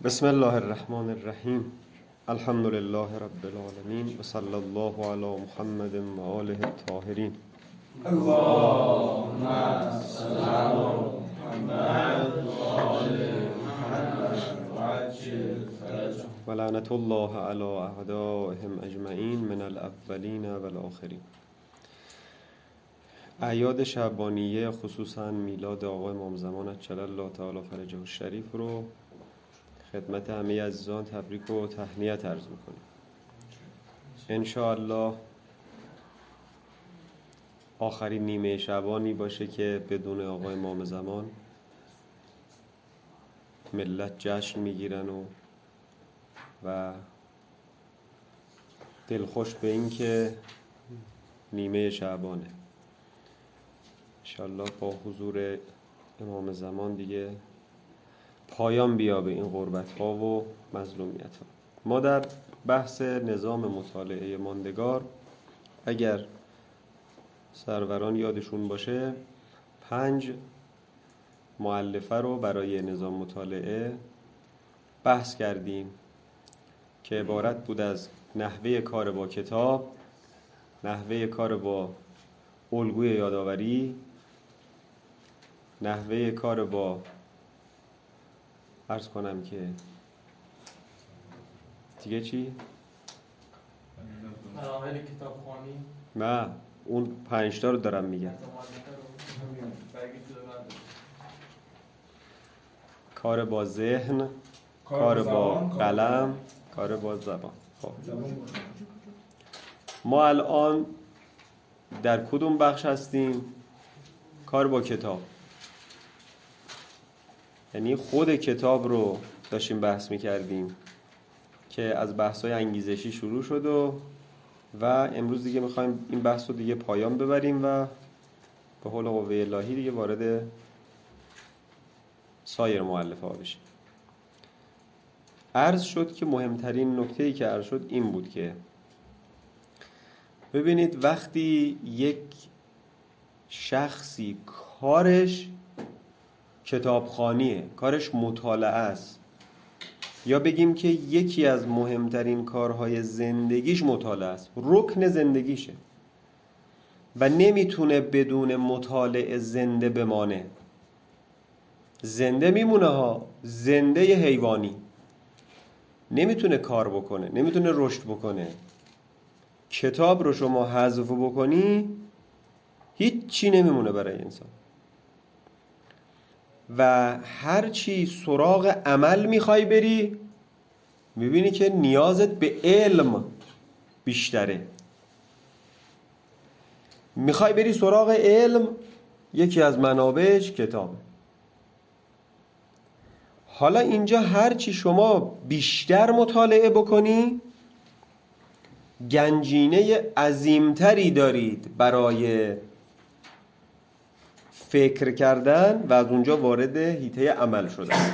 بسم الله الرحمن الرحیم. الحمد لله رب العالمین و صلی الله علی محمد و آله الطاهرین. اللهم صل على محمد و آل محمد و عجل فرجهم و لعنت الله علی اعدائهم اجمعین من الاولین و الاخرین. اعیاد شعبانیه خصوصا میلاد آقای امام زمان عجل الله تعالی فرجه الشریف رو خدمت همه عزیزان تبریک و تهنیت عرض میکنیم. انشاءالله آخرین نیمه شعبانی باشه که بدون آقای امام زمان ملت جشن میگیرن و دلخوش به این که نیمه شعبانه. انشاءالله با حضور امام زمان دیگه پایان بیابه این غربت ها و مظلومیت ها. ما در بحث نظام مطالعه ماندگار، اگر سروران یادشون باشه، 5 مؤلفه رو برای نظام مطالعه بحث کردیم که عبارت بود از نحوه کار با کتاب، نحوه کار با الگوی یادآوری، نحوه کار با عرض کنم که دیگه چی؟ مراحل کتابخوانی. نه، اون 5 تا رو دارم میگم. کار با ذهن، کار با قلم، کار با زبان. خب ما الان در کدوم بخش هستیم؟ کار با کتاب، یعنی خود کتاب رو داشتیم بحث میکردیم که از بحث‌های انگیزشی شروع شد و امروز دیگه میخوایم این بحث رو دیگه پایان ببریم و به حول قوه الهی دیگه وارد سایر مؤلفه‌ها بشیم. عرض شد که مهمترین نکته‌ای که عرض شد این بود که ببینید وقتی یک شخصی کارش کتابخوانیه، کارش مطالعه است، یا بگیم که یکی از مهمترین کارهای زندگیش مطالعه است، رکن زندگیشه و نمیتونه بدون مطالعه زنده بمانه. زنده میمونه ها، زنده حیوانی، نمیتونه کار بکنه، نمیتونه رشد بکنه. کتاب رو شما حذف بکنی هیچ چی نمیمونه برای انسان و هر چی سراغ عمل میخوای بری میبینی که نیازت به علم بیشتره. میخوای بری سراغ علم، یکی از منابعش کتابه. حالا اینجا هر چی شما بیشتر مطالعه بکنی گنجینه عظیمتری دارید برای فکر کردن و از اونجا وارد حیطه عمل شدن.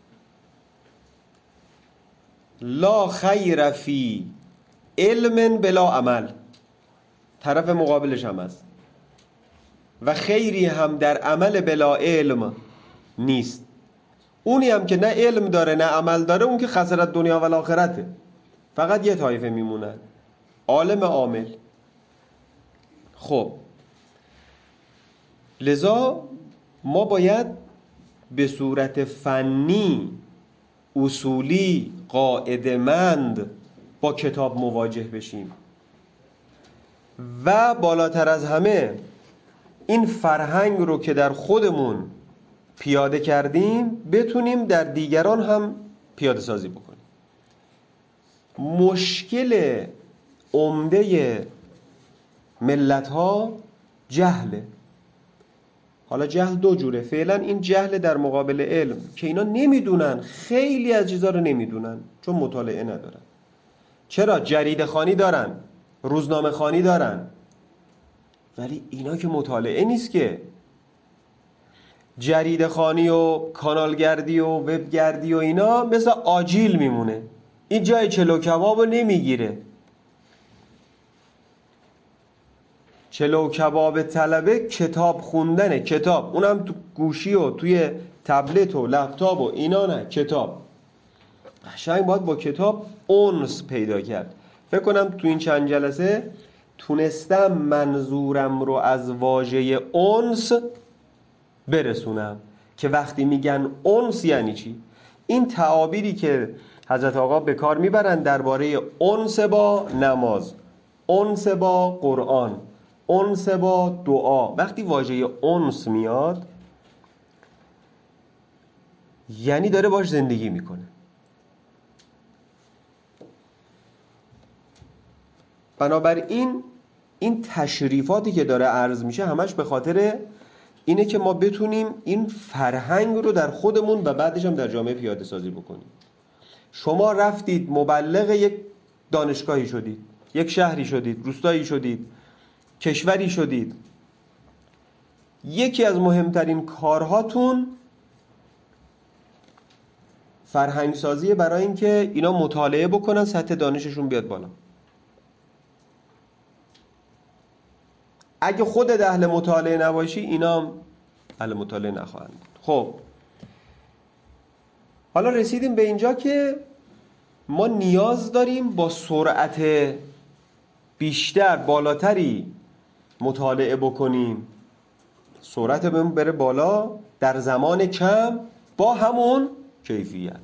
لا خیر فی علم بلا عمل، طرف مقابلش هم هست، و خیری هم در عمل بلا علم نیست. اونی هم که نه علم داره نه عمل داره، اون که خسرت دنیا و آخرته. فقط یه طایفه میمونن، عالم عامل. خب لذا ما باید به صورت فنی، اصولی، قاعده‌مند با کتاب مواجه بشیم و بالاتر از همه این فرهنگ رو که در خودمون پیاده کردیم بتونیم در دیگران هم پیاده سازی بکنیم. مشکل عمده ملت ها جهله. حالا جهل 2 جوره. فعلا این جهل در مقابل علم که اینا نمیدونن، خیلی از چیزا رو نمیدونن چون مطالعه ندارن. چرا؟ جریده خوانی دارن، روزنامه خوانی دارن، ولی اینا که مطالعه نیست که. جریده خوانی و کانالگردی و وبگردی و اینا مثل آجیل میمونه، این جای چلو کباب رو نمیگیره. چلو کباب طلبه کتاب خوندنه، کتاب، اونم تو گوشی و توی تبلت و لپتاپ و اینا، نه، کتاب. قشنگ باید با کتاب انس پیدا کرد. فکر کنم تو این چند جلسه تونستم منظورم رو از واژه انس برسونم که وقتی میگن انس یعنی چی. این تعابیری که حضرت آقا به کار میبرن درباره انس با نماز، انس با قرآن، انس با دعا، وقتی واژه انس میاد یعنی داره باش زندگی میکنه. بنابراین این تشریفاتی که داره عرض میشه همش به خاطر اینه که ما بتونیم این فرهنگ رو در خودمون و بعدش هم در جامعه پیاده سازی بکنیم. شما رفتید مبلغ یک دانشگاهی شدید، یک شهری شدید، روستایی شدید، کشوری شدید، یکی از مهمترین کارهاتون فرهنگ سازیه برای اینکه اینا مطالعه بکنن، سطح دانششون بیاد بالا. اگه خودت اهل مطالعه نباشی اینا هم اهل مطالعه نخواهند. خب حالا رسیدیم به اینجا که ما نیاز داریم با سرعت بیشتر بالاتری مطالعه بکنیم، سرعت بهمون بره بالا در زمان کم با همون کیفیت،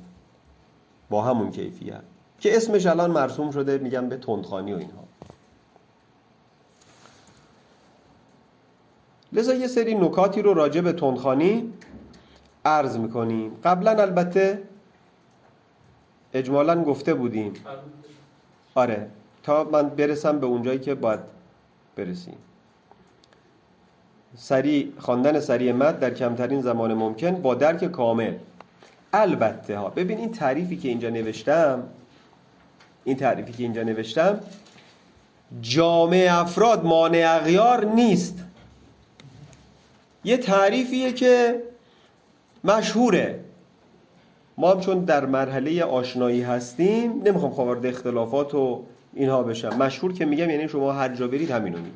که اسمش الان مرسوم شده، میگم به تندخوانی و اینها. لذا یه سری نکاتی رو راجع به تندخوانی عرض میکنیم. قبلا البته اجمالاً گفته بودیم، آره، تا من برسم به اونجایی که باید برسیم. خواندن سریع متن در کمترین زمان ممکن با درک کامل. البته ها، ببین این تعریفی که اینجا نوشتم جامع افراد مانع اغیار نیست. یه تعریفیه که مشهوره، ما هم چون در مرحله آشنایی هستیم نمیخوام وارد اختلافات و اینها بشم. مشهور که میگم یعنی شما هر جا برید همینو میگم.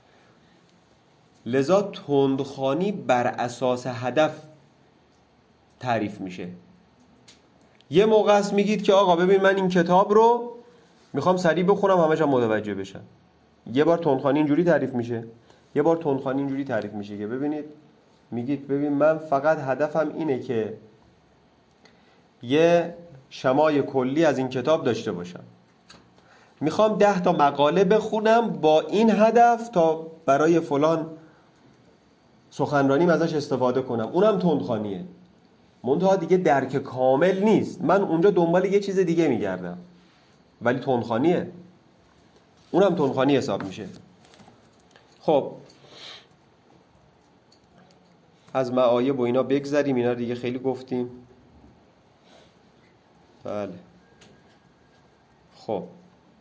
لذا تندخوانی بر اساس هدف تعریف میشه. یه موقع است میگید که آقا ببین من این کتاب رو میخوام سریع بخونم همش هم متوجه بشم. یه بار تندخوانی اینجوری تعریف میشه، یه بار تندخوانی اینجوری تعریف میشه که ببینید میگید ببین من فقط هدفم اینه که یه شمای کلی از این کتاب داشته باشم، میخوام 10 تا مقاله بخونم با این هدف تا برای فلان سخنرانیم ازش استفاده کنم، اونم تندخوانیه. منتها دیگه درک کامل نیست، من اونجا دنبال یه چیز دیگه میگردم ولی تندخوانیه، اونم تندخوانی حساب میشه. خب از معایب و اینا بگذریم، اینا دیگه خیلی گفتیم. بله خب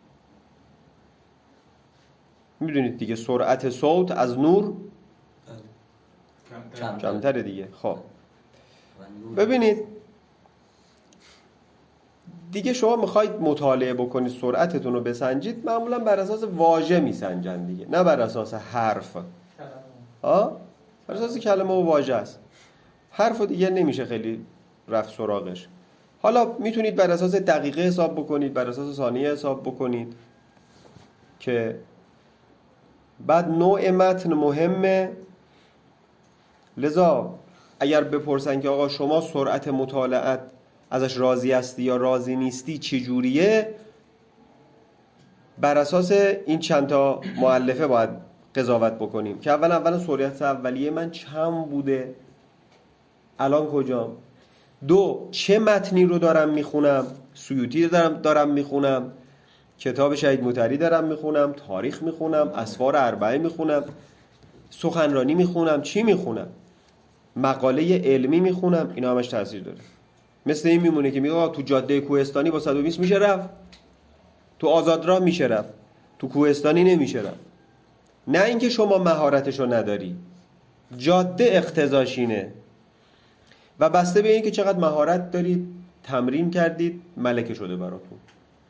میدونید دیگه سرعت صوت از نور کمتره دیگه. خب ببینید دیگه شما میخواید مطالعه بکنید سرعتتون رو بسنجید، معمولا بر اساس واژه میسنجن دیگه، نه بر اساس حرف. بر اساس کلمه و واژه است. حرف دیگه نمیشه خیلی رفت سراغش. حالا میتونید بر اساس دقیقه حساب بکنید، بر اساس ثانیه حساب بکنید، که بعد نوع متن مهمه. لذا اگر بپرسن که آقا شما سرعت مطالعت ازش راضی هستی یا راضی نیستی چی جوریه، بر اساس این چند تا مؤلفه باید قضاوت بکنیم که اولا سرعت اولیه من چند بوده، الان کجام. 2 چه متنی رو دارم میخونم، سیوطی دارم میخونم، کتاب شهید موطری دارم میخونم، تاریخ میخونم، اسفار اربعه میخونم، سخنرانی میخونم، چی میخونم، مقاله علمی میخونم. اینا همش تاثیر داره. مثل این میمونه که میگه تو جاده کوهستانی با 120 میشه رفت، تو آزادراه میشه رفت، تو کوهستانی نمیشه رفت. نه اینکه شما مهارتشو نداری، جاده اقتضاش اینه و بسته به این که چقدر مهارت دارید، تمرین کردید، ملکه شده براتون.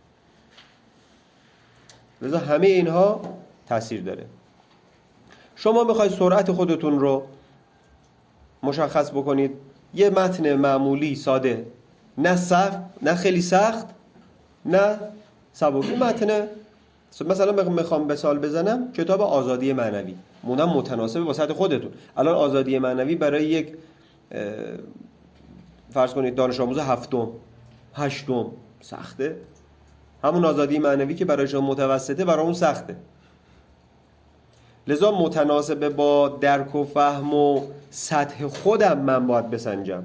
لذا همه اینها تاثیر داره. شما میخواید سرعت خودتون رو مشخص بکنید، یه متن معمولی ساده نه خیلی سخت نه سبک. این متن مثلا میخوام مثال بزنم، کتاب آزادی معنوی مونم متناسب با سطح خودتون. الان آزادی معنوی برای یک فرض کنید دانش آموز هفتم هشتم سخته، همون آزادی معنوی که برای شما متوسطه برای اون سخته. لذا متناسب با درک و فهم و سطح خودم من باید بسنجم.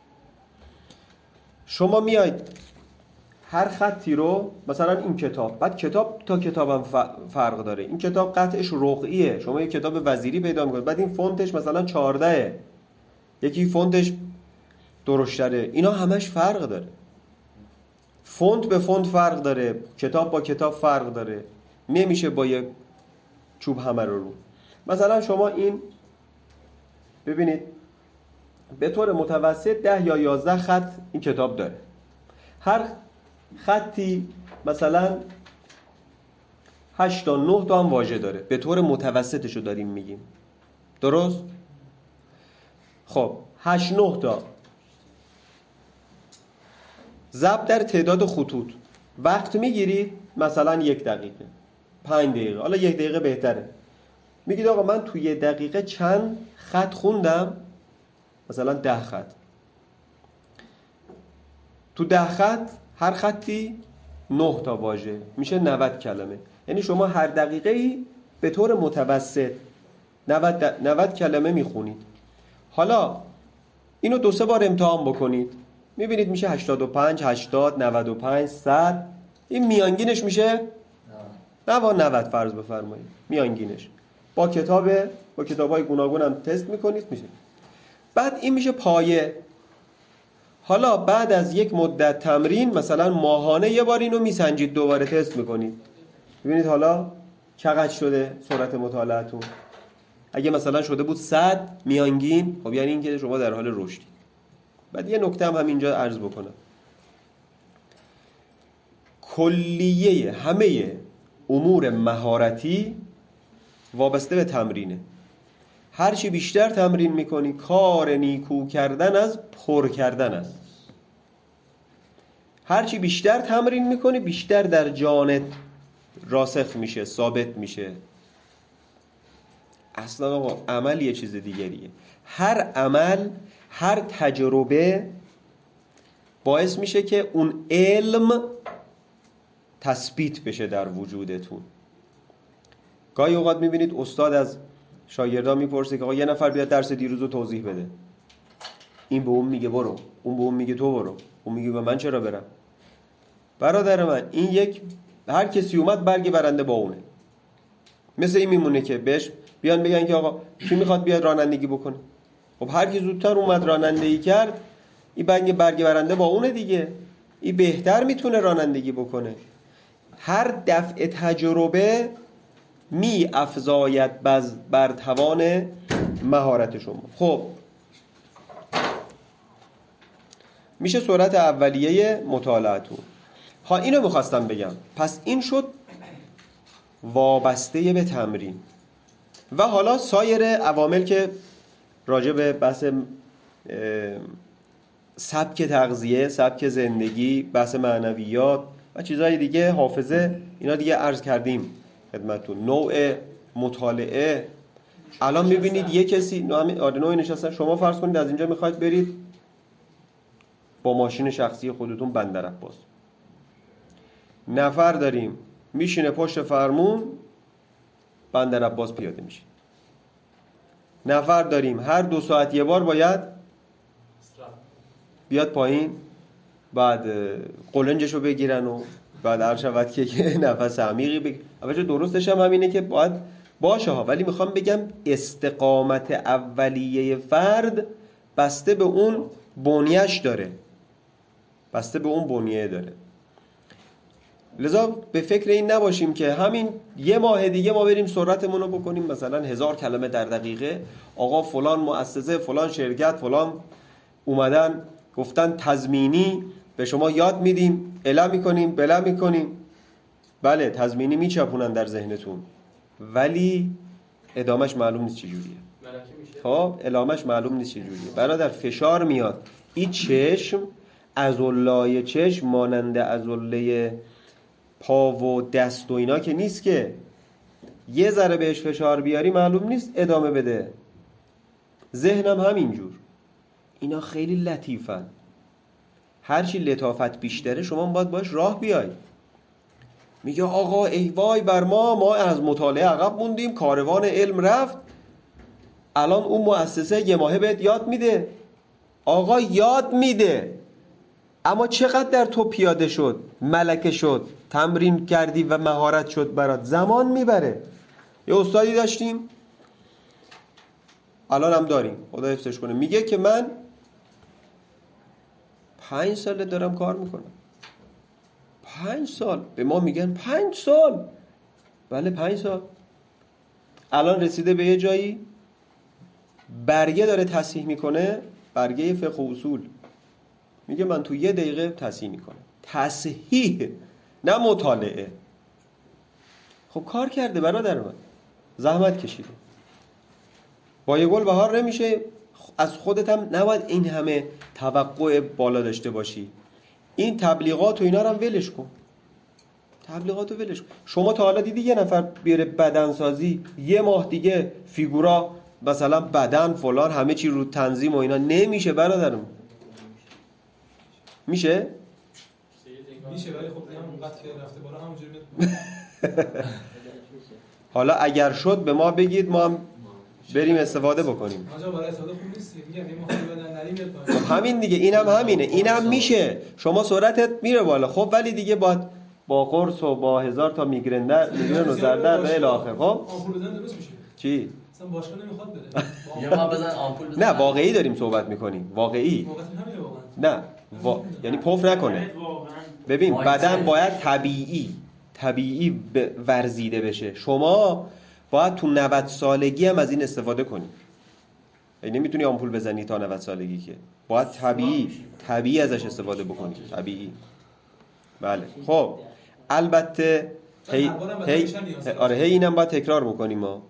شما میاید هر خطی رو، مثلا این کتاب، بعد کتاب تا کتابم فرق داره. این کتاب قطعش رقعیه، شما یک کتاب وزیری پیدا میکنید بعد این فونتش مثلا 14، یکی فونتش درشتره، اینا همش فرق داره. فونت به فونت فرق داره، کتاب با کتاب فرق داره، نمیشه با یک چوب همه رو. مثلا شما این ببینید به طور متوسط 10 یا 11 خط این کتاب داره. هر خطی مثلا 8 تا 9 تا هم واژه داره، به طور متوسطشو داریم میگیم، درست؟ خب 8 9 تا ضرب در تعداد خطوط وقت میگیرید، مثلا 1 دقیقه 5 دقیقه، حالا 1 دقیقه بهتره. میگید آقا من توی 1 دقیقه چند خط خوندم؟ مثلا 10 خط. تو 10 خط هر خطی 9 تا واژه، میشه 90 کلمه. یعنی شما هر دقیقه ای به طور متوسط 90 کلمه میخونید. حالا اینو 2-3 بار امتحان بکنید، میبینید میشه 85 80 95 100. این میانگینش میشه 90 فرض بفرمایید میانگینش. با کتاب‌های گوناگون هم تست میکنید میشه. بعد این میشه پایه. حالا بعد از یک مدت تمرین مثلا ماهانه یه بار اینو میسنجید، دوباره تست میکنید، ببینید حالا چقدر شده سرعت مطالعتون. اگه مثلا شده بود 100 میانگین، خب یعنی اینکه شما در حال رشدی. بعد یه نکته هم اینجا عرض بکنم، کلیه همه امور مهارتی وابسته به تمرینه. هرچی بیشتر تمرین میکنی، کار نیکو کردن از پر کردن است. هرچی بیشتر تمرین میکنی بیشتر در جانت راسخ میشه، ثابت میشه. اصلا آقا عمل یه چیز دیگریه. هر عمل، هر تجربه باعث میشه که اون علم تثبیت بشه در وجودتون. گاهی اوقات میبینید استاد از شاگردان میپرسه که آقا یه نفر بیاد درس دیروز رو توضیح بده. این به اون میگه برو، اون به اون میگه تو برو، اون میگه من چرا برم؟ برادر من، این یک هر کسی اومد برگ برنده با اونه. مثل این میمونه که بهش بیان بگن که آقا کی میخواد بیاد رانندگی بکنه؟ خب هر کی زودتر اومد رانندگی کرد، این برگ برنده با اونه دیگه. این بهتر میتونه رانندگی بکنه. هر دفعه تجربه می افزاید بر توان مهارت شما. خب میشه سرعت اولیه مطالعتون. ها اینو میخواستم بگم. پس این شد وابسته به تمرین. و حالا سایر عوامل که راجع به بحث سبک تغذیه، سبک زندگی، بحث معنویات و چیزهای دیگه، حافظه، اینا دیگه عرض کردیم خدمتتون. نوع مطالعه، الان میبینید یه کسی نوع نشستن، شما فرض کنید از اینجا میخواید برید با ماشین شخصی خودتون بندر عباس، نفر داریم میشینه پشت فرمون بندر عباس پیاده میشه، نفر داریم هر 2 ساعت یه بار باید بیاد پایین، بعد قلنجشو بگیرن و بعد هر شود که نفس عمیقی بگیر. البته درستش هم همینه که باید باشه ها، ولی میخوام بگم استقامت اولیه فرد بسته به اون بنیه‌اش داره، بسته به اون بنیه داره. لذا به فکر این نباشیم که همین یه ماه دیگه ما بریم سرعتمون رو بکنیم مثلا 1000 کلمه در دقیقه. آقا فلان مؤسسه، فلان شرکت، فلان اومدن گفتن تضمینی به شما یاد میدیم، الا میکنیم بلا میکنیم. بله تضمینی میچپونن در ذهنتون، ولی ادامش معلوم نیست چجوریه. خب ادامش معلوم نیست چجوریه. برادر فشار میاد. این چشم عضلای چشم مانند عضله پا و دست و اینا که نیست که یه ذره بهش فشار بیاری معلوم نیست ادامه بده. ذهنم همینجور، اینا خیلی لطیفن. هرچی لطافت بیشتره شما باید باش راه بیای. میگه آقا ای وای بر ما از مطالعه عقب موندیم، کاروان علم رفت. الان اون مؤسسه یه ماهه بهت یاد میده. آقا یاد میده، اما چقدر در تو پیاده شد، ملکه شد، تمرین کردی و مهارت شد برات؟ زمان میبره. یه استادی داشتیم، الان هم داریم، خدا حفظش کنه، میگه که من 5 ساله دارم کار میکنم. 5 سال به ما میگن 5 سال. بله 5 سال. الان رسیده به یه جایی برگه داره تصحیح میکنه، برگه فقه و اصول، میگه من تو 1 دقیقه تصحیح میکنم. تصحیح، نه مطالعه. خب کار کرده برادر من، زحمت کشیده. با یه گل بهار نمیشه. از خودت هم نباید این همه توقع بالا داشته باشی. این تبلیغات و اینا رو هم ولش کن. تبلیغات رو ولش کن. شما تا حالا دیدی یه نفر بیاره بدنسازی 1 ماه دیگه فیگورا مثلا بدن فلان همه چی رو تنظیم و اینا؟ نمیشه برادرم. میشه؟ میشه، ولی خب دیگه هم قطع که رفته بالا همونجوری میاد. حالا اگر شد به ما بگید، ما هم بریم استفاده بکنیم. آجا برای استفاده خوب نیست. میگم یه ماه بدن نریم میاد. خب همین دیگه، اینم همینه، اینم میشه. شما سرعتت میره بالا، خب ولی دیگه با قرص و با 1000 تا میگرن و زردر و الی آخر. خب آمپول بزنن درست میشه. چی؟ اصلا باشگاه نمیخواد بده. یه ما بزن آمپول بزن. نه واقعی داریم صحبت میکنیم، واقعی. نه یعنی پف نکنه. ببین بدن باید طبیعی ورزیده بشه. شما باید تو 90 سالگی هم از این استفاده کنی. یعنی نمیتونی آمپول بزنی تا 90 سالگی، که باید طبیعی ازش استفاده بکنی. طبیعی. بله. خب البته آره اینم باید تکرار بکنیم. ما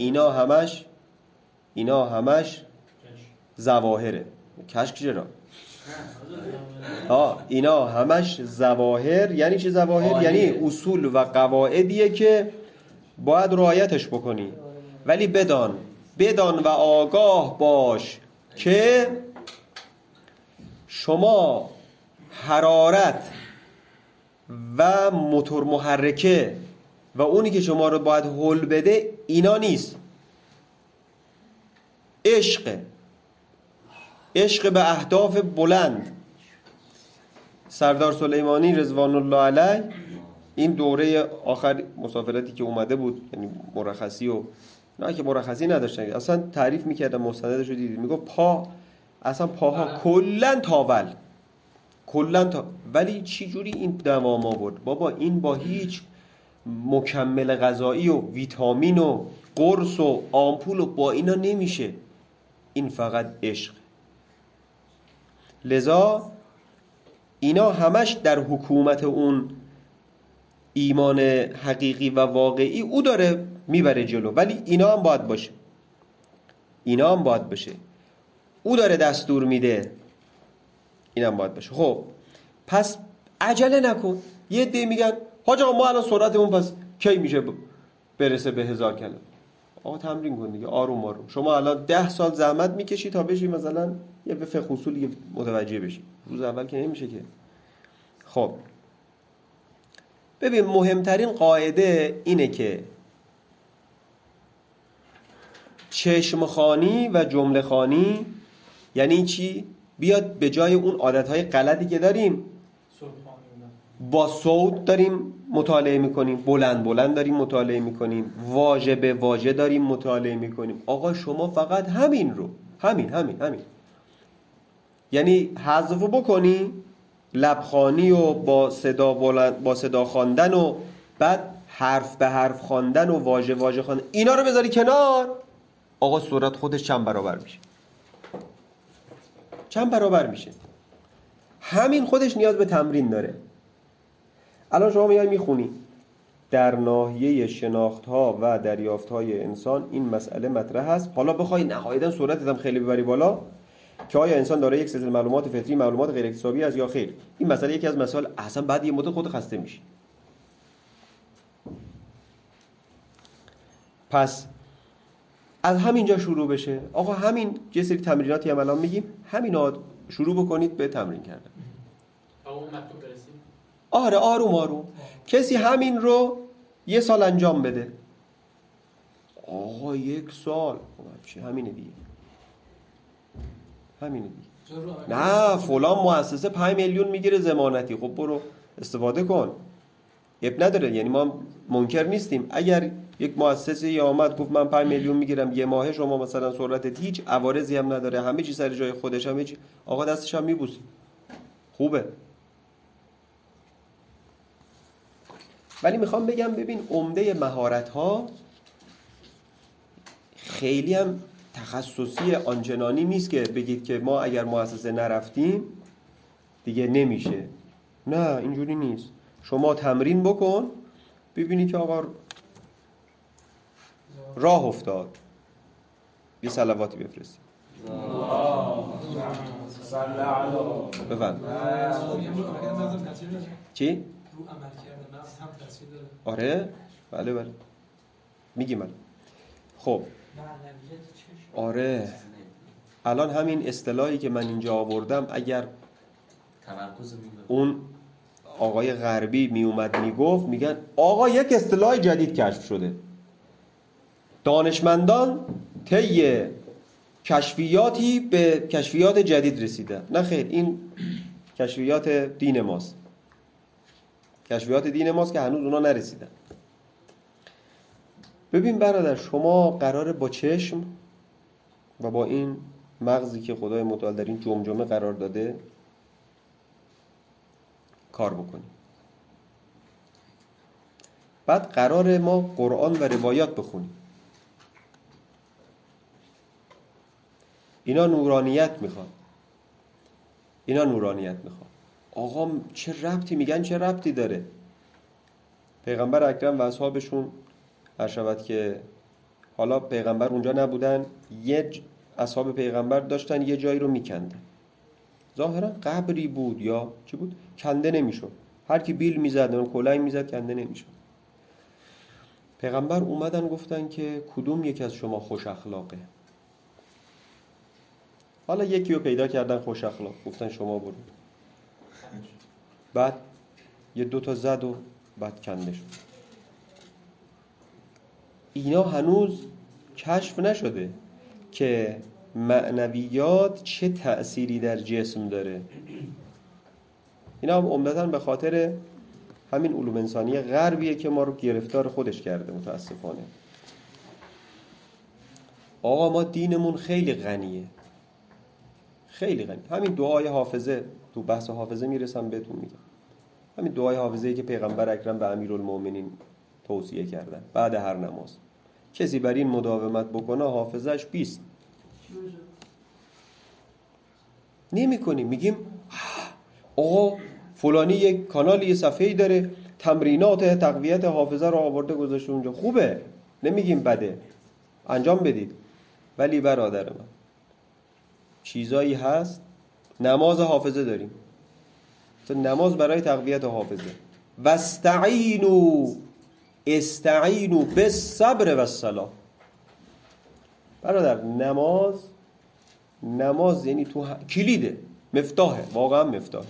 اینا همش ظواهره. کشک چرا؟ اینا همش ظواهر. یعنی چی ظواهر؟ یعنی اصول و قواعدیه که باید رعایتش بکنی. ولی بدان و آگاه باش که شما حرارت و موتور محرکه و اونی که شما رو باید هل بده اینا نیست. عشق به اهداف بلند. سردار سلیمانی رضوان الله علیه این دوره آخر مسافرتی که اومده بود، یعنی مرخصی و نه که مرخصی نداشتن، اصلا تعریف میکردن، مستندش رو دیدید، میگه پاها کلن ولی چی جوری این دوام آورد؟ بابا این با هیچ مکمل غذایی و ویتامین و قرص و آمپول و با اینا نمیشه. این فقط عشق. لذا اینا همش در حکومت اون ایمان حقیقی و واقعی او داره میبره جلو. ولی اینا هم باید باشه. او داره دستور میده، اینا هم باید باشه. خب پس عجله نکن. یه عده میگن حاج آقا ما الان سرعتمون پس کی میشه برسه به 1000 کلمه؟ آقا تمرین کن دیگه، آروم. شما الان 10 سال زحمت میکشی تا بشی مثلا یه به فقه اصولی متوجه بشی، روز اول که نمیشه که. خب ببین مهمترین قاعده اینه که چشم خوانی و جمله خوانی یعنی چی؟ بیاد به جای اون عادتهای غلطی که داریم، با صوت داریم مطالعه میکنیم، بلند داریم مطالعه میکنیم، واژه به واژه داریم مطالعه میکنیم. آقا شما فقط همین رو همین یعنی حذف بکنی، لبخوانی و با صدا بلند، با صدا خواندن و بعد حرف به حرف خواندن و واژه خواندن، اینا رو بذاری کنار. آقا سرعت خودش چند برابر میشه. همین خودش نیاز به تمرین داره. الان شما میای میخونی در ناحیه شناخت‌ها و دریافت‌های انسان این مسئله مطرح هست. حالا بخوای نهایتاً سرعتت هم خیلی ببری بالا، که آیا انسان دارای یک سلسله معلومات فطری، معلومات غیر اکتسابی است یا خیر. این مسئله یکی از مسائل اصلا بعد یه مدت خود خسته میشی. پس از همینجا شروع بشه. آقا همین یه سری تمریناتی هم الان میگیم، همینا شروع بکنید به تمرین کردن. اون مکتوب برسیم. آره آروم آروم. کسی همین رو 1 سال انجام بده. آقا 1 سال خب چی همینه دیگه. همینه دیگه. نه فلان مؤسسه 5 میلیون میگیره ضمانتی. خب برو استفاده کن. اب نداره. یعنی ما منکر نیستیم. اگر یک مؤسسه یا آمد گفت من 5 میلیون میگیرم یه ماه، شما مثلا سرعتت هیچ عوارضی هم نداره، همه چی سر جای خودش، همه چی، آقا دستش هم میبوسی. خوبه. ولی میخوام بگم ببین عمده مهارت‌ها خیلی هم تخصصی آنچنانی نیست که بگید که ما اگر مؤسسه نرفتیم دیگه نمیشه. نه اینجوری نیست. شما تمرین بکن ببینی که آقا راه افتاد. بی صلواتی بفرستی. بفهم. چی؟ رو عمل کردن مغز هم تاثیر داره. آره بله بله میگیم من. خب آره الان همین اصطلاحی که من اینجا آوردم اگر اون آقای غربی می اومد میگفت، میگن آقا یک اصطلاح جدید کشف شده، دانشمندان طی کشفیاتی به کشفیات جدید رسیدن. نه خیر، این کشفیات دین ماست. کشفیات دین ماست که هنوز اونا نرسیدن. ببین برادر، شما قراره با چشم و با این مغزی که خدای متعال در این جمجمه قرار داده کار بکنی. بعد قراره ما قرآن و روایات بخونیم. اینا نورانیت میخواد. اینا نورانیت میخواد. آقا چه ربطی؟ میگن چه ربطی داره؟ پیغمبر اکرم و اصحابشون هر شود که حالا پیغمبر اونجا نبودن، اصحاب پیغمبر داشتن یه جایی رو میکندن. ظاهرا قبری بود یا چی بود؟ کنده نمیشد. هر کی بیل میزد اون کلاه میزد کنده نمیشد. پیغمبر اومدن گفتن که کدوم یکی از شما خوش اخلاقه؟ حالا یکی رو پیدا کردن خوش اخلاق، گفتن شما برو. بعد یه 2 تا زد و بعد کنده شد. اینا هنوز کشف نشده که معنویات چه تأثیری در جسم داره. اینا هم عمدتاً به خاطر همین علوم انسانی غربیه که ما رو گرفتار خودش کرده متاسفانه. آقا ما دینمون خیلی غنیه، خیلی غنی. همین دعای حافظه، تو بحث حافظه میرسم بهتون میگم. همین دعای حافظه‌ای که پیغمبر اکرم به امیرالمومنین توصیه کردن بعد هر نماز، کسی بر این مداومت بکنه حافظش 20. نمی کنیم. میگیم آقا فلانی یک کانالی یه صفحه‌ای داره تمرینات تقویت حافظه رو آورده گذاشته اونجا. خوبه، نمیگیم بده، انجام بدید. ولی برادر من چیزایی هست. نماز حافظه داریم، نماز برای تقویت حافظه. استعینوا بالصبر والصلاة. برادر نماز یعنی تو کلیده، مفتاحه، واقعا مفتاحه.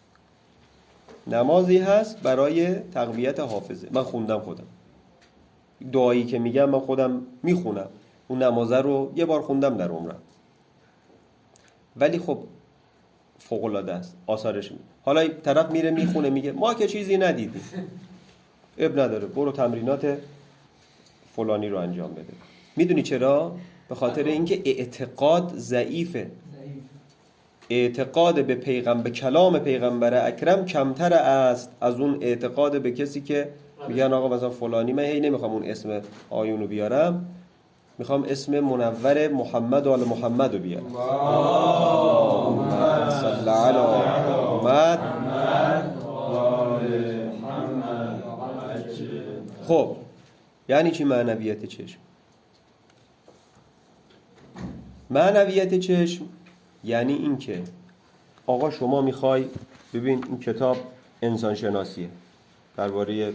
نمازی هست برای تقویت حافظه. من خوندم خودم دعایی که میگم، من خودم میخونم اون نمازه رو، یه بار خوندم در عمرم. ولی خب فوق العاده است آثارش. حالا طرف میره میخونه میگه ما که چیزی ندیدیم. اب نداره، برو تمرینات فلانی رو انجام بده. میدونی چرا؟ به خاطر اینکه اعتقاد ضعیفه. اعتقاد به کلام پیغمبر اکرم کمتر است از اون اعتقاد به کسی که میگن آقا مثلا فلانی، من هی نمیخوام اون اسم آیونو بیارم، میخوام اسم منور محمد و آل محمد رو بیارم. اللهم صل علی محمد. خب یعنی چی معنویت چشم؟ معنویت چشم یعنی این که آقا شما میخوای ببین این کتاب انسان شناسیه، درباره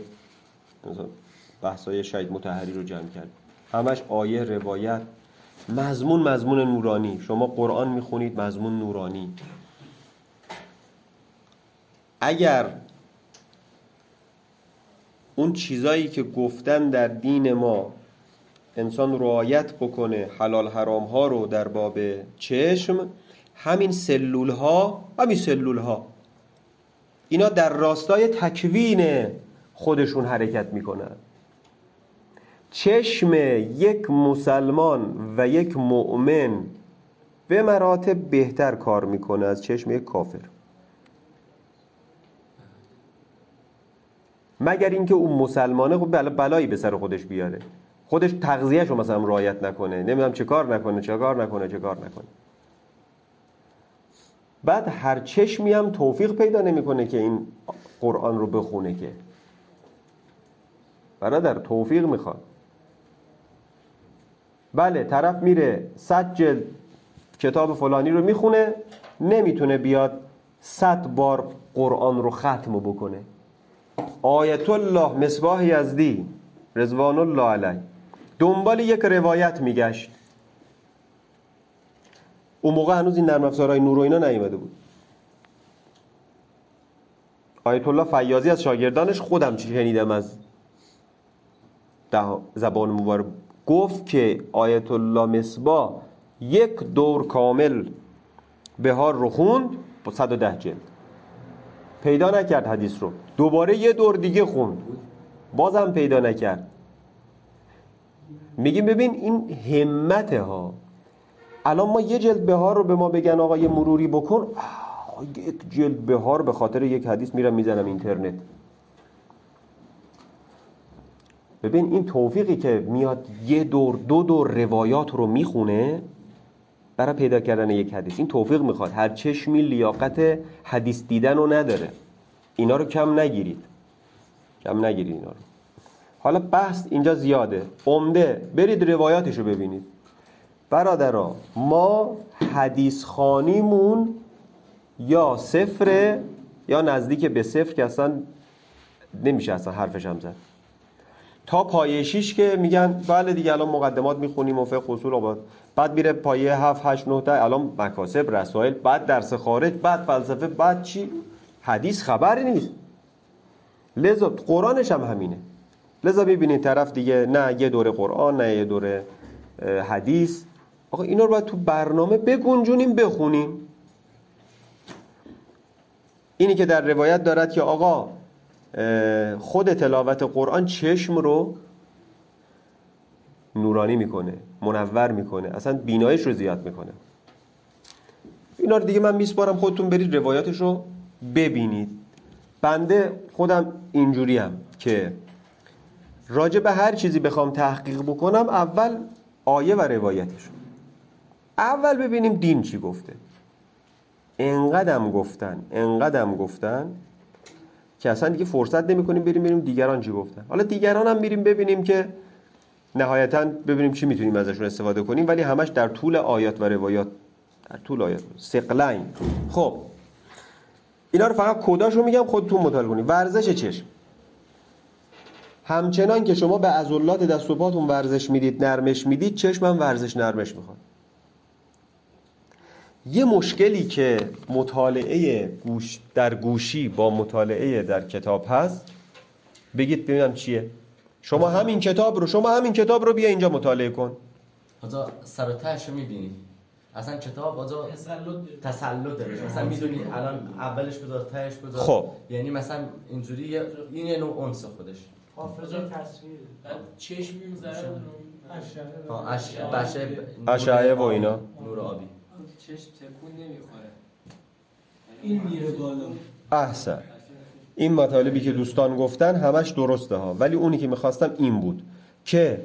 بحثای شهید مطهری رو جمع کرد، همش آیه، روایت، مضمون نورانی. شما قرآن میخونید، مضمون نورانی. اگر اون چیزایی که گفتن در دین ما انسان رعایت بکنه، حلال حرام ها رو در باب چشم، همین سلول ها اینا در راستای تکوین خودشون حرکت میکنن. چشم یک مسلمان و یک مؤمن به مراتب بهتر کار میکنه از چشم یک کافر، مگر اینکه اون مسلمانه خب بلایی به سر خودش بیاره، خودش تغذیه‌ش رو مثلا رعایت نکنه، نمیدونم چه کار نکنه. بعد هر چشمی هم توفیق پیدا نمیکنه که این قرآن رو بخونه، که برادر توفیق میخواد. بله طرف میره 100 جلد کتاب فلانی رو میخونه، نمیتونه بیاد 100 بار قرآن رو ختم بکنه. آیت الله مصباح یزدی رضوان الله علیه دنبال یک روایت میگشت. اون موقع هنوز این نرم افزارهای نور و اینا نیومده بود. آیت الله فیاضی از شاگردانش، خودم شنیدم از زبان مبارک، گفت که آیت الله مصباح یک دور کامل بهار رو خوند با 110 جلد، پیدا نکرد حدیث رو، دوباره یه دور دیگه خوند، بازم پیدا نکرد. میگیم ببین این همته ها. الان ما یه جلد بهار رو به ما بگن آقا یه مروری بکن، یک جلد بهار به خاطر یک حدیث میرم میزنم اینترنت. ببین این توفیقی که میاد یه دور دو دور روایات رو میخونه برای پیدا کردن یک حدیث، این توفیق میخواد. هر چشمی لیاقت حدیث دیدن رو نداره. اینا رو کم نگیرید اینا رو. حالا بحث اینجا زیاده، عمده برید روایاتش رو ببینید. برادران ما حدیث خوانیمون یا صفره یا نزدیک به صفر، که اصلا نمیشه اصلا حرفش هم زد. تا پایه 6 که میگن بله دیگه الان مقدمات میخونیم و فقه اصول آباد، بعد میره پایه 7 8 9 تا الان مکاسب رسائل، بعد درس خارج، بعد فلسفه، بعد چی؟ حدیث خبری نیست. لذا قرآنش هم همینه. لذا ببینید طرف دیگه نه یه دوره قرآن نه یه دوره حدیث. آقا اینا رو باید تو برنامه بگنجونیم بخونیم. اینی که در روایت دارد که آقا خود تلاوت قرآن چشم رو نورانی میکنه، منور میکنه، اصلا بینایش رو زیاد میکنه. اینا رو دیگه من میسپارم خودتون برید روایاتش رو ببینید. بنده خودم اینجوریم که راجع به هر چیزی بخوام تحقیق بکنم، اول آیه و روایتش، اول ببینیم دین چی گفته. انقدم گفتن که اصلا دیگه فرصت نمی کنیم بریم دیگران چی گفتن. حالا دیگران هم میریم ببینیم که نهایتاً ببینیم چی میتونیم ازشون استفاده کنیم، ولی همش در طول آیات و روایات، در طول آیات ثقلین. خب اینا رو فقط کداشو میگم خودتون مطالعه کنید. ورزش چشم، همچنان که شما به عضلات دست و پاتون ورزش میدید، نرمش میدید، چشم هم ورزش نرمش میخواد. یه مشکلی که مطالعه در گوشی با مطالعه در کتاب هست، بگید ببینم چیه. شما همین کتاب رو بیا اینجا مطالعه کن. آجا سر و تهش رو میبینی، اصلا کتاب آجا تسلط داره، مثلا میدونی الان اولش کجا تهش کجا. خب یعنی مثلا اینجوری این یه نوع انس خودش حافظه تصویر چشم میذاره اشعه و اینا، نور آبی، چشم تکون نمیخوره، این میره بالا. احسن. این مطالبی که دوستان گفتن همش درسته ها، ولی اونی که میخواستم این بود که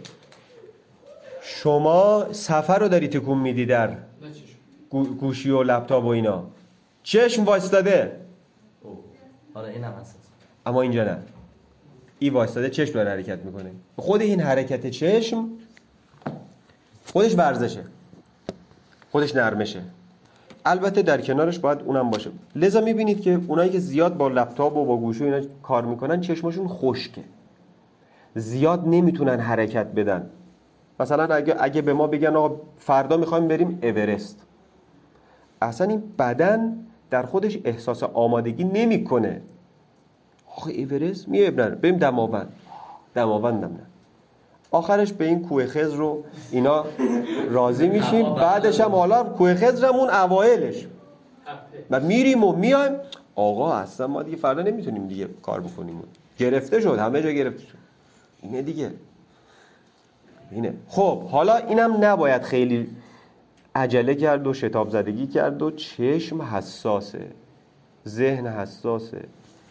شما سفر رو داری تکون میدی در گوشی و لپتاپ و اینا، چشم وایستاده. آره اینم هست، اما اینجا نه، این وایستاده چشم داره حرکت میکنه. خود این حرکت چشم خودش ورزشه، خودش نرمشه. البته در کنارش باید اونم باشه. لذا میبینید که اونایی که زیاد با لپتاپ و با گوشی اینا کار میکنن چشمشون خشکه، زیاد نمیتونن حرکت بدن. مثلا اگه به ما بگن آقا فردا میخوایم بریم اورست، اصلا این بدن در خودش احساس آمادگی نمیکنه. آخه اورست میبرن بریم دماوندم نه. آخرش به این کوه خضر رو اینا راضی میشیم، بعدش هم حالا کوه خضرمون اوایلش و میریم و میایم. آقا اصلا ما دیگه فردا نمیتونیم دیگه کار بکنیم، گرفته شد، همه جا گرفته شد. اینه دیگه اینه. خب حالا اینم نباید خیلی عجله کرد و شتاب زدگی کرد و چشم حساسه، ذهن حساسه.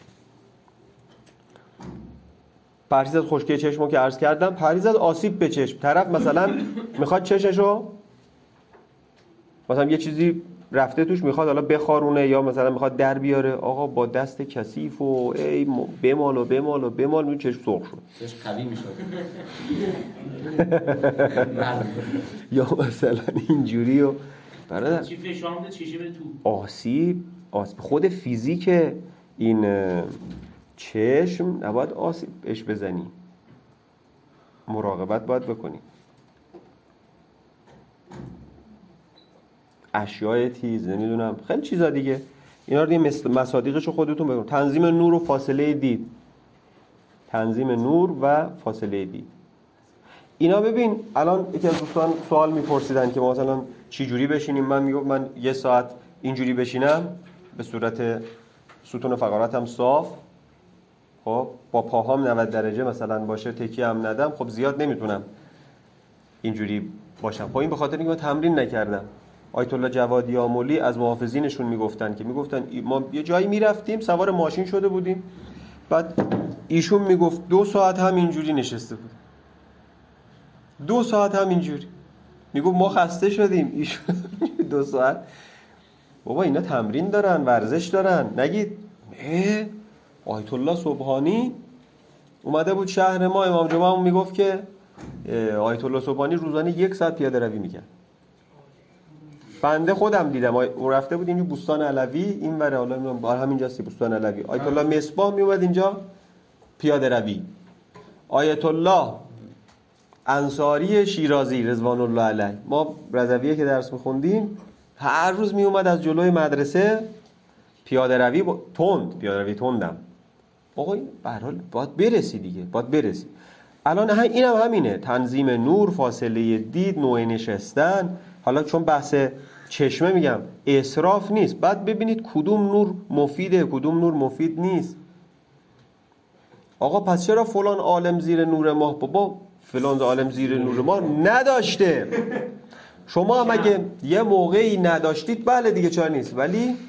پرهیز از خشکی چشمو که عرض کردم، پرهیز از آسیب به چشم. طرف مثلا میخواد چششو مثلا یه چیزی رفته توش میخواد حالا بخارونه یا مثلا میخواد در بیاره، آقا با دست کثیف و ای بمال می چشم سرخ شد، چشم قوی میشد. یا مثلا اینجوری و برادر چی فشار چشه بره تو آسیب خود فیزیک این چشم نباید آسیبش بزنی، مراقبت باید بکنی. اشیاء تیز، نمیدونم خیلی چیزا دیگه، اینا رو دیگه مصادیقشو خودتون بگم. تنظیم نور و فاصله دید، تنظیم نور و فاصله دید اینا. ببین الان یکی از دوستان سوال میپرسیدن که مثلا چی جوری بشینیم. من میگم من 1 ساعت اینجوری بشینم به صورت ستون فقراتم صاف، خب با پاهام 90 درجه مثلا باشه، تکیه هم ندم، خب زیاد نمیتونم اینجوری باشم. خب این به خاطر اینکه من تمرین نکردم. آیت الله جوادی آملی از محافظینشون میگفتن ما یه جایی میرفتیم سوار ماشین شده بودیم، بعد ایشون میگفت 2 ساعت هم اینجوری نشسته بود، 2 ساعت هم اینجوری. میگفت ما خسته شدیم، ایشون 2 ساعت. بابا اینا تمرین دارن، ورزش دارن. نگید آیت الله سبحانی اومده بود شهر ما، امام جمعه هم میگفت که آیت الله سبحانی روزانه 1 ساعت پیاده روی میکرد. بنده خودم دیدم، اون رفته بود اینجا بوستان علوی این وره، حالا همینجاست بوستان علوی. آیت الله مصباح میومد اینجا پیاده روی. آیت الله انصاری شیرازی رضوان الله علیه، ما رضویه که درس میخوندیم هر روز میومد از جلوی مدرسه پیاده روی پیاده روی تندم. آقا این به هر حال باید برسی دیگه، باید برسی. الان اینم همینه، تنظیم نور، فاصله دید، نوع نشستن. حالا چون بحث چشمه میگم اسراف نیست، بعد ببینید کدوم نور مفیده کدوم نور مفید نیست. آقا پس چرا فلان عالم زیر نور ماه؟ بابا فلان عالم زیر نور ماه نداشته، شما هم اگه یه موقعی نداشتید بله دیگه چرا نیست، ولی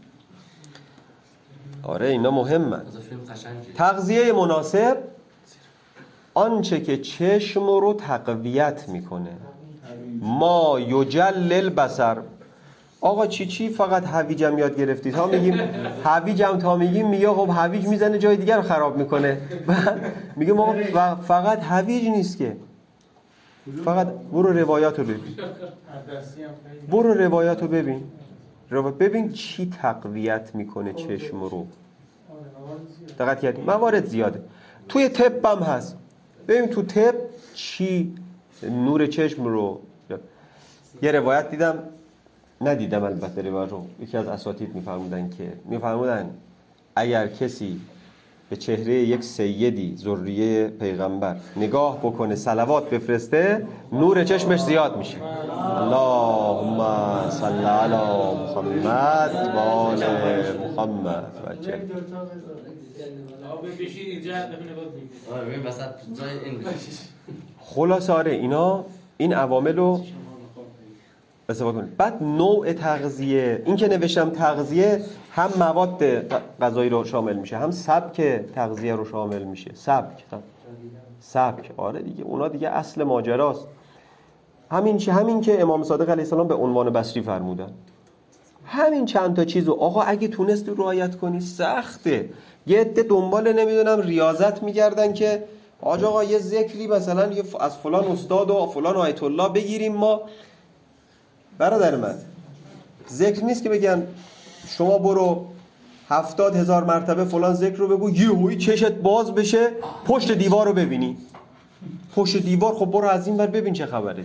آره اینا مهمه. تغذیه مناسب آنچه که چشم رو تقویت میکنه. ما یجلل بصر. آقا چی فقط هویجم یاد گرفتی تا میگیم هویجم، تا میگیم میگه خب هویج میزنه جای دیگر رو خراب میکنه. میگه ما فقط هویج نیست که، فقط برو روایات رو ببین، برو روایات رو ببین، ببین چی تقویت میکنه چشم رو. دقت کردی؟ موارد زیاده توی طب هم هست. ببین تو طب چی نور چشم رو. یه روایت ندیدم البته روایت رو، یکی از اساتید میفرمودن اگر کسی به چهره یک سیدی ذریه پیغمبر نگاه بکنه صلوات بفرسته نور چشمش زیاد میشه. اللهم صل علی محمد و آل محمد و جل. خلاصه آره اینا این عوامل رو استفاده کنید. بعد نوع تغذیه، این که نوشتم تغذیه هم مواد غذایی رو شامل میشه هم سبک تغذیه رو شامل میشه. سبک آره دیگه، اونا دیگه اصل ماجراست. همین که امام صادق علیه السلام به عنوان بصری فرمودن، همین چند تا چیزو آقا اگه تونستی رعایت کنی سخته. یه عده دنبال نمیدونم ریاضت میگردن که آقا یه ذکری مثلا از فلان استاد و فلان آیت الله بگیریم ما. برادر من ذکر نیست که بگن شما برو 70,000 مرتبه فلان ذکر رو بگو، یهویی چشت باز بشه پشت دیوار رو ببینی. پشت دیوار خب برو از این ور ببین چه خبره.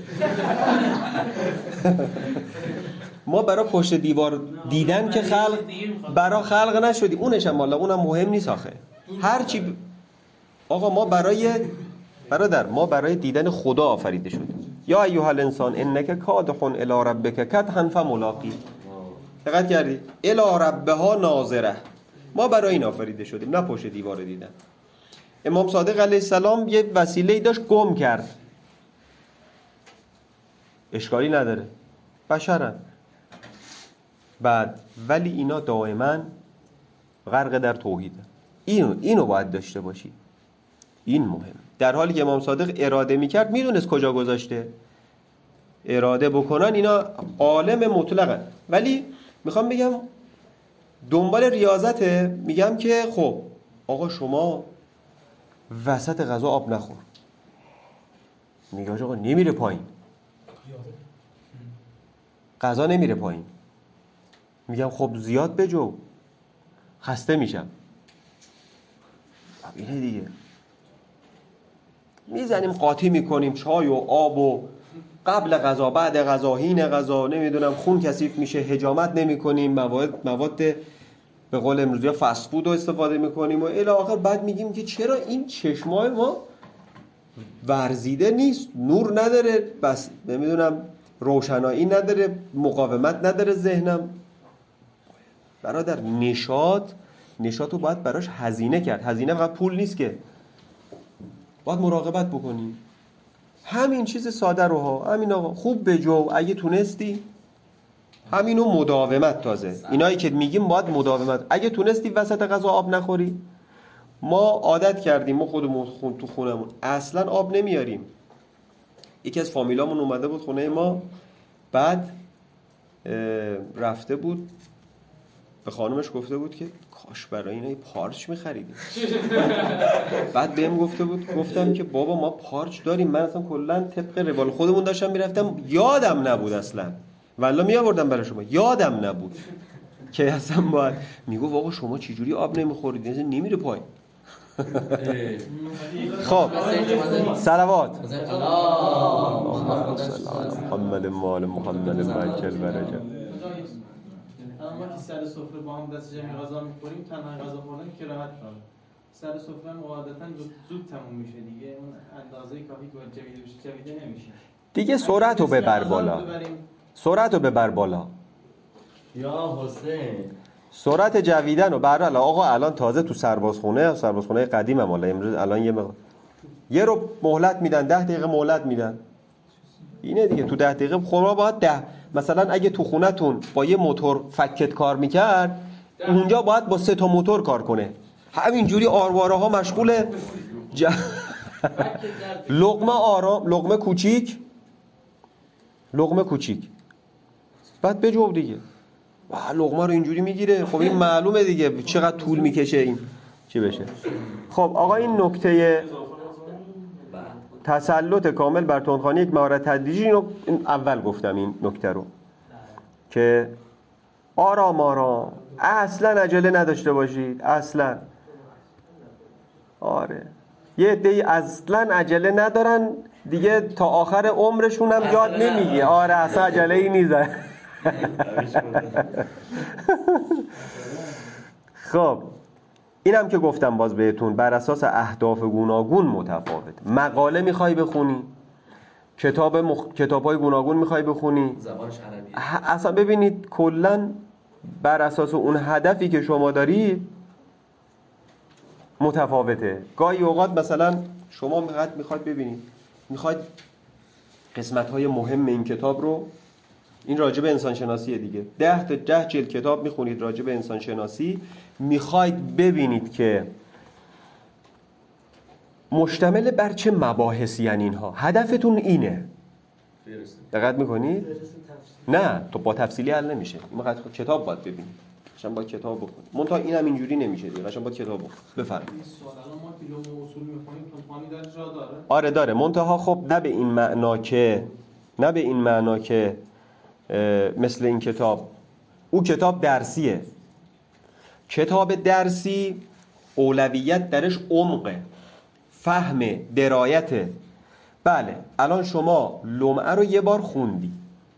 ما برای پشت دیوار دیدن که برای خلق نشدیم. اونش هم والا اونم مهم نیست آخه. هر چی آقا ما ما برای دیدن خدا آفریده شدیم. یا ایها الانسان انک کادح الی ربک کدحا فملاقی. دقت کردی؟ الی ربها ناظره. ما برای این آفریده شدیم، نه پشت دیوار دیدن. امام صادق علیه السلام یه وسیله‌ای داشت، گم کرد. اشکالی نداره، بشرن. بعد ولی اینا دائما غرق در توحیده. اینو باید داشته باشی. این مهم. در حالی که امام صادق اراده میکرد میدونست کجا گذاشته. اراده بکنن اینا عالم مطلقن. ولی میخوام بگم دنبال ریاضته. میگم که خب آقا شما وسط غذا آب نخور. میگه آقا نمیره پایین، غذا نمیره پایین. میگم خب زیاد بجو، خسته میشم. اینه دیگه. میزنیم قاطی میکنیم چای و آب و قبل غذا بعد غذا حین غذا نمیدونم خون کثیف میشه، حجامت نمیکنیم، مواد به قول امروزی فست فود رو استفاده میکنیم و الی آخر. بعد میگیم که چرا این چشمای ما ورزیده نیست، نور نداره، بس نمیدونم روشنایی نداره، مقاومت نداره ذهنم. برادر نشاط رو باید براش هزینه کرد. هزینه فقط پول نیست که، باید مراقبت بکنی. همین چیز ساده رو ها، همین آقا خوب بجو اگه تونستی. همینو مداومت. تازه اینایی که میگیم باید مداومت. اگه تونستی وسط غذا آب نخوری. ما عادت کردیم، ما خودمون تو خونمون اصلا آب نمیاریم. یکی از فامیلامون اومده بود خونه ما، بعد رفته بود به خانومش گفته بود که کاش برای اینا پارچ می‌خریدیم. بعد بهم گفتم که بابا ما پارچ داریم. من اصلا کلا طبق روال خودمون داشتم میرفتم، یادم نبود اصلا. والله میآوردم برای شما، یادم نبود که اصلا باید. میگفت آقا شما چه جوری آب نمیخورید؟ اصلا نمیره پایین. خب صلوات محمد مال محمد مجل برجا. ما که سر سفره با هم دست جمعی غذا می‌خوریم، تنها غذا خوردن کراهت داره. سر سفره هم عادتاً زود تموم میشه دیگه. اون اندازه کافی که جویده بشه جویده نمیشه دیگه. سرعت رو ببر بالا. سرعت رو ببر بالا. یا حسین سرعت جویدن رو بر. آقا الان تازه تو سربازخونه قدیم هم امروز الان یه رو مهلت میدن، 10 دقیقه مهلت میدن. اینه دیگه. تو 10 دقیقه خورا باید 10. مثلا اگه تو خونتون با یه موتور فکت کار میکرد، اونجا باید با 3 تا موتور کار کنه. همینجوری آرواره ها مشغوله. لقمه آرام، لقمه کوچیک بعد بجو دیگه. لقمه رو اینجوری میگیره. خب این معلومه دیگه چقدر طول میکشه این چی بشه. خب آقا این نکته تسلط کامل بر تندخوانی یک مهارت تدریجی. این اول گفتم این نکته رو که آرام اصلا عجله نداشته باشید. اصلا آره یه عده‌ای اصلا عجله ندارن دیگه، تا آخر عمرشون هم یاد نمیگه. آره اصلا عجله ای نیست. خب اینم که گفتم باز بهتون بر اساس اهداف گوناگون متفاوت. مقاله میخوای بخونی، کتاب‌های گوناگون میخوای بخونی، زبانش عربیه. اصلا ببینید کلا بر اساس اون هدفی که شما دارید متفاوته. گاهی اوقات مثلا شما میخواید ببینید، میخواید قسمت‌های مهم این کتاب رو، این راجع به انسان شناسیه دیگه، 10 جلد کتاب میخونید راجع به انسان شناسی، میخواید ببینید که مشتمل بر چه مباحثی یعنی اینها، هدفتون اینه. دقت میکنید؟ نه تو با تفصیلی حل نمیشه. میخواید کتاب باید ببینید، قشنگ باید کتاب بخونید. منتها اینم اینجوری نمیشه دیگه، قشنگ باید کتاب بخونید. بفرمایید. این سوال الان ما که علوم اصول میخونیم تندخوانی در جا داره؟ آره داره. منتها خب نه به این معنا که مثل این کتاب او کتاب درسیه. کتاب درسی اولویت درش عمقه، فهم، درایته. بله الان شما لمعه رو یه بار خوندی،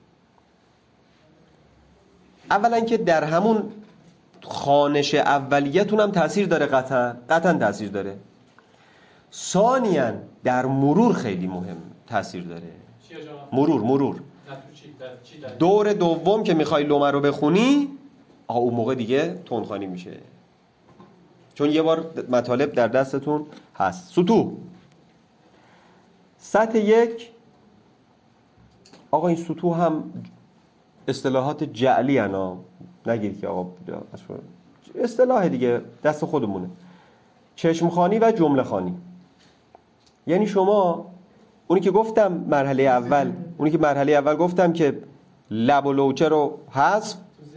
اولا که در همون خوانش اولیتون هم تأثیر داره، قطعا تأثیر داره. ثانیاً در مرور خیلی مهم تأثیر داره. مرور دور دوم که میخوای لمعه رو بخونی، اون موقع دیگه تندخوانی میشه، چون یه بار مطالب در دستتون هست. سطح 1. آقا این سطوح هم اصطلاحات جعلی هن، نگید که آقا اصطلاح دیگه دست خودمونه. چشمخوانی و جمله خوانی. یعنی شما اونی که مرحله اول گفتم که لب و لوچه رو حذف،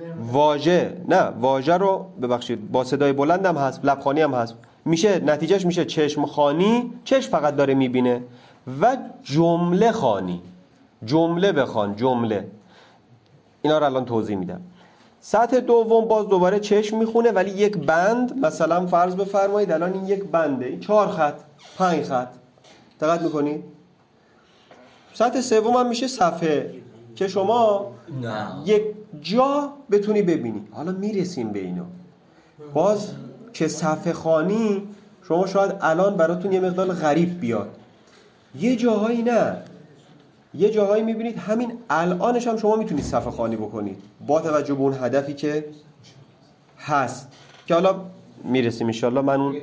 واژه رو ببخشید با صدای بلندم حذف، لبخوانی هم حذف میشه، نتیجهش میشه چشمخوانی، چشم فقط داره میبینه، و جمله خوانی، جمله بخوان، جمله. اینا رو الان توضیح میدم. سطح دوم باز دوباره چشم میخونه ولی یک بند، مثلا فرض بفرمایید الان این یک بنده، این 4 خط 5 خط، دقت میکنید؟ سطح سوم هم میشه صفحه که شما یک جا بتونی ببینی. حالا میرسیم به اینا. باز که صفحه خوانی شما شاید الان براتون یه مقدار غریب بیاد، یه جاهایی نه، یه جاهایی میبینید همین الانش هم شما میتونید صفحه خوانی بکنید با توجه به اون هدفی که هست که حالا میرسیم انشالله. من اون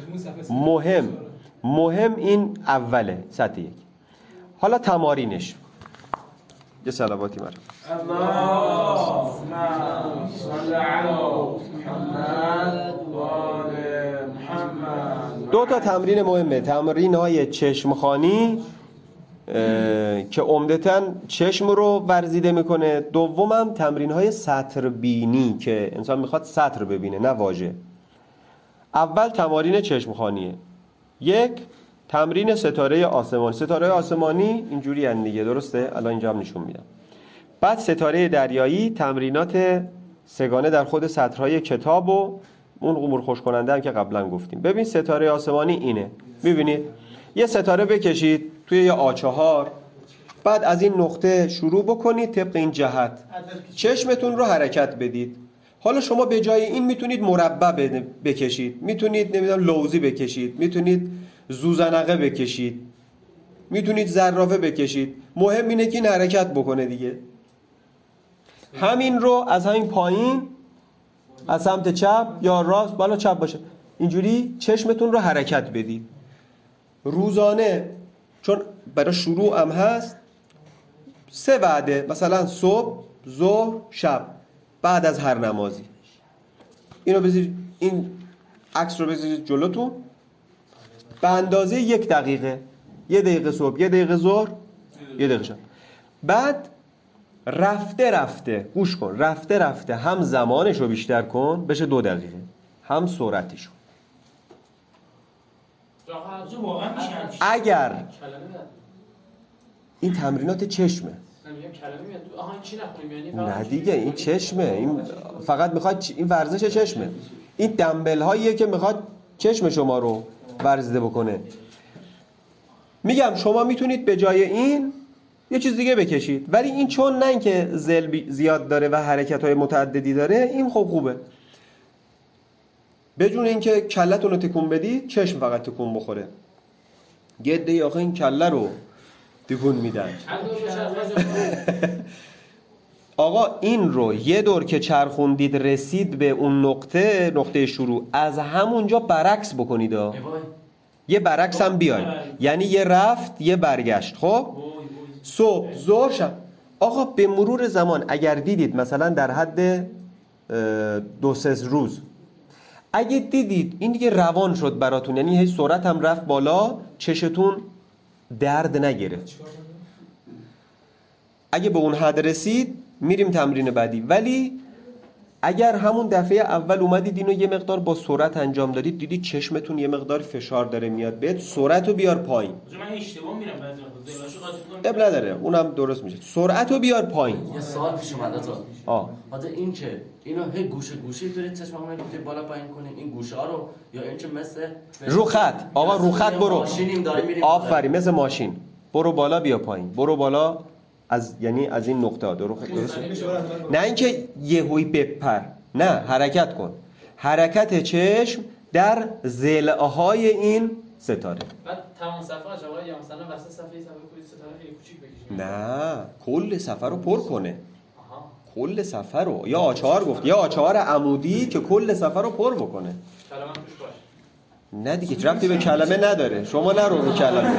مهم این اوله، سطح 1. حالا تمارینش. یه صلواتی مرد اللهم صل علی محمد و آل محمد. 2 تا تمرین مهمه. تمرین های چشمخوانی که عمدتاً چشم رو ورزیده میکنه. دومم تمرین های سطر بینی که انسان میخواد سطر ببینه نه واژه. اول تمارین چشمخوانیه. 1 تمرین ستاره آسمانی. ستاره آسمانی اینجوری هن دیگه، درسته؟ الان اینجا هم نشون میدم. بعد ستاره دریایی، تمرینات سگانه در خود سطرهای کتاب و اون امور خوش کننده هم که قبلا گفتیم. ببین ستاره آسمانی اینه، میبینید یه ستاره بکشید توی یه آ4، بعد از این نقطه شروع بکنید طبق این جهت چشمتون رو حرکت بدید. حالا شما به جای این میتونید مربع بکشید، میتونید نمیدونم لوزی بکشید، میتونید زوزنقه بکشید، میتونید زرافه بکشید، مهم اینه که این حرکت بکنه دیگه. همین رو از همین پایین از سمت چپ یا راست، بالا چپ باشه، اینجوری چشمتون رو حرکت بدید روزانه، چون برای شروع هم هست. 3 وعده، مثلا صبح، ظهر، شب، بعد از هر نمازی. اینو بذارید، این عکس رو بذارید جلوتون به اندازه 1 دقیقه، 1 دقیقه صبح، 1 دقیقه ظهر، 1 دقیقه شب. بعد رفته گوش کن، رفته هم زمانش رو بیشتر کن بشه 2 دقیقه، هم سرعتش رو. اگر این تمرینات چشمه، نه دیگه این چشمه، این فقط میخواد این ورزش چشمه، این دمبل هاییه که میخواد چشم شما رو ورزیده بکنه. میگم شما میتونید به جای این یه چیز دیگه بکشید، ولی این چون نه اینکه ذل زیاد داره و حرکت های متعددی داره، این خوبه. بدون اینکه کلتون رو تکون بدید، چشم فقط تکون بخوره. گده آخه این کله رو تکون میدن. آقا این رو یه دور که چرخوندید رسید به اون نقطه شروع، از همونجا برعکس بکنید. یه برعکس هم بیاید، یعنی یه رفت یه برگشت. خب صبح، ظهر، شب. آقا به مرور زمان اگر دیدید مثلا در حد 2-3 روز اگه دیدید این دیگه روان شد براتون، یعنی هی سرعت هم رفت بالا، چشتون درد نگرفت، اگه به اون حد رسید میریم تمرین بعدی. ولی اگر همون دفعه اول اومدید اینو یه مقدار با سرعت انجام دادید، دیدید چشمتون یه مقدار فشار داره میاد بهت، سرعت رو بیار پایین. من اشتباه میرم بعضی وقتا زلاشو قاطی میکنم. اب نداره، اونم درست میشه. سرعت رو بیار پایین. یه سوال پیش اومد آتا این که اینو هی گوشه گوشه دارید چشممون رو بالا پایین کنیم این گوشه ها رو، یا این چه مثل رو خط آقا رو خط برو، آفرین مثل ماشین برو بالا بیا پایین، برو بالا از یعنی از این نقطه ها درسته؟ نه اینکه یهویی بپر، نه حرکت کن، حرکت چشم در ضلعهای این ستاره. بعد تمام صفحه آقا یا مثلا وسط صفحه ستاره خیلی کوچیک بکشیم. نه کل صفحه رو پر کنه. کل صفحه رو، یا آچار گفت، یا آچار عمودی که کل صفحه رو پر بکنه. کلمه توش باشه. نه دیگه ربطی به کلمه نداره، شما نرو به کلمه.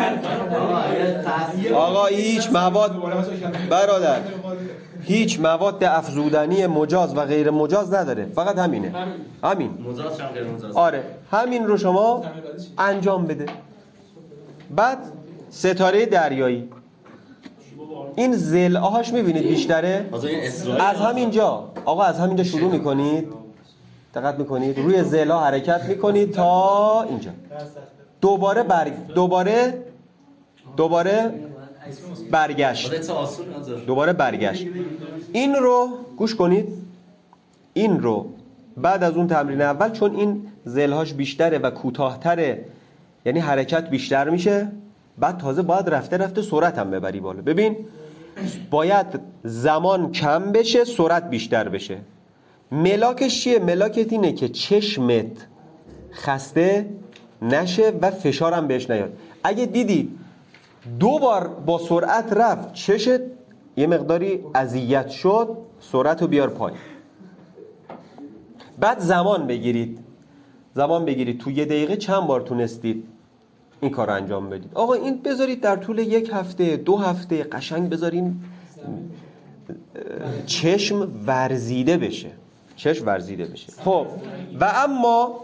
آقا هیچ مواد برادر، هیچ مواد افزودنی مجاز و غیر مجاز نداره، فقط همینه. همین مجاز هم غیر مجاز. آره همین رو شما انجام بده. بعد ستاره دریایی این ضلعهاش میبینید بیشتره از همینجا. آقا از همینجا شروع میکنید، دقت میکنید روی ضلع حرکت میکنید تا اینجا، دوباره برگشت، دوباره برگشت. این رو گوش کنید، این رو بعد از اون تمرین اول چون این ضلعهاش بیشتره و کوتاه‌تره یعنی حرکت بیشتر میشه، بعد تازه باید رفته رفته سرعت هم ببری بالا. ببین باید زمان کم بشه سرعت بیشتر بشه. ملاکش چیه؟ ملاکت اینه که چشمت خسته نشه و فشارم بهش نیاد. اگه دیدی دو بار با سرعت رفت چشت یه مقداری اذیت شد، سرعت رو بیار پایین. بعد زمان بگیرید تو یه دقیقه چند بار تونستید این کار رو انجام بدید. آقا این بذارید در طول 1 هفته 2 هفته قشنگ بذارین چشم ورزیده بشه. خب و اما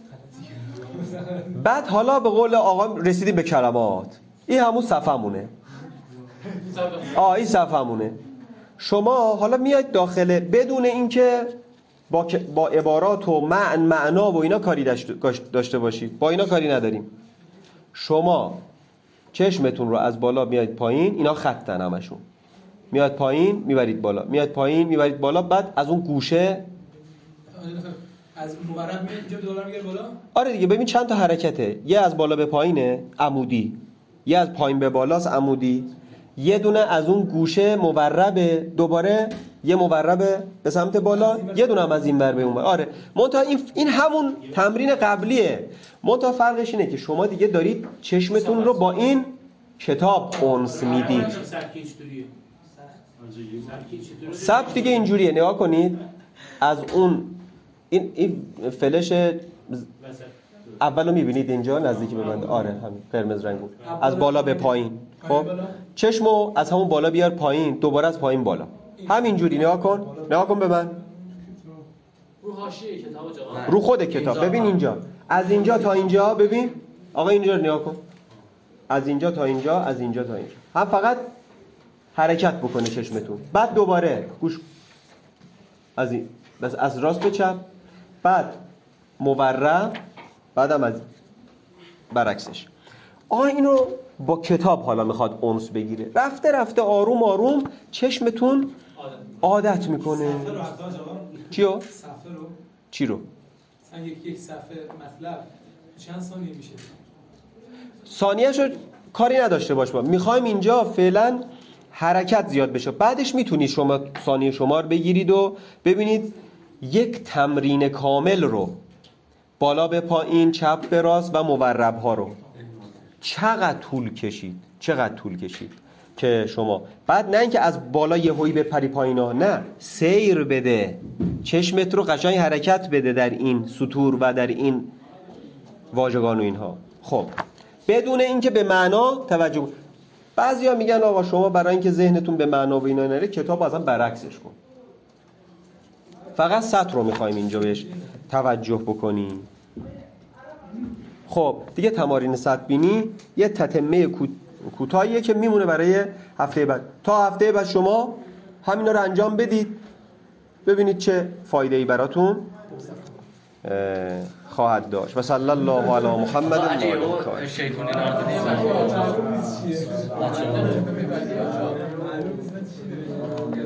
بعد حالا به قول آقا رسیدیم به کلمات. این همون صفحمونه. این صفحمونه. شما حالا میاید داخل بدون اینکه با عبارات و معنا و اینا کاری داشته باشید. با اینا کاری نداریم. شما چشمتون رو از بالا میاد پایین، اینا خطن همشون. میاد پایین میبرید بالا، میاد پایین میبرید بالا، بعد از اون گوشه از مورب میاد اینجا دوباره میگیره بالا. آره دیگه ببین چند تا حرکته، یه از بالا به پایینه عمودی، یه از پایین به بالاست عمودی، یه دونه از اون گوشه موربه، دوباره یه موربه به سمت بالا، یه دونه هم از این ور به اون ور. آره منتها این همون تمرین قبلیه، منتها فرقش اینه که شما دیگه دارید چشمتون رو با این کتاب انس میدید. سبک دیگه اینجوریه، نگاه کنید از اون این فلش اولو میبینید اینجا نزدیکی به بنده. آره همین قرمز رنگو از بالا به پایین. خب چشمو از همون بالا بیار پایین، دوباره از پایین بالا، همینجوری نگاه کن به من رو حاشیه کتاب آقا، رو خود کتاب. ببین اینجا از اینجا تا اینجا، ببین آقا اینجا رو نگاه کن، از اینجا تا اینجا، از اینجا تا اینجا، هم فقط حرکت بکنه چشمتون. بعد دوباره گوش از این بس از راست به چپ، بعد مورب، بعدم از برعکسش. اینو با کتاب حالا میخواد انس بگیره، رفته رفته آروم آروم چشمتون عادت میکنه. صفحه رو حتی چیو؟ صفحه رو چی رو؟ مثلا یک صفحه مطلب چند ثانیه میشه؟ ثانیه‌شو کاری نداشته باش، ما میخوایم اینجا فعلا حرکت زیاد بشه. بعدش میتونید شما ثانیه شمار بگیرید و ببینید یک تمرین کامل رو بالا به پایین، چپ به راست و مورب ها رو چقدر طول کشید که شما بعد نه اینکه از بالا یهویی بپری پایینا، نه سیر بده، چشمت رو قشنگ حرکت بده در این سطور و در این واژگان و اینها. خب بدون اینکه به معنا توجه. بعضیا میگن آقا شما برای اینکه ذهنتون به معنا و اینا نره کتاب اصلا برعکسش کن، فقط سطر رو میخوایم اینجا بهش توجه بکنیم. خب دیگه تمارین سطر بینی یه تتمه کوتاهیه که میمونه برای هفته بعد. تا هفته بعد شما همینا رو انجام بدید. ببینید چه فایده‌ای براتون خواهد داشت. و صلی الله علی محمد و آله الطاهرین. شیطانی نام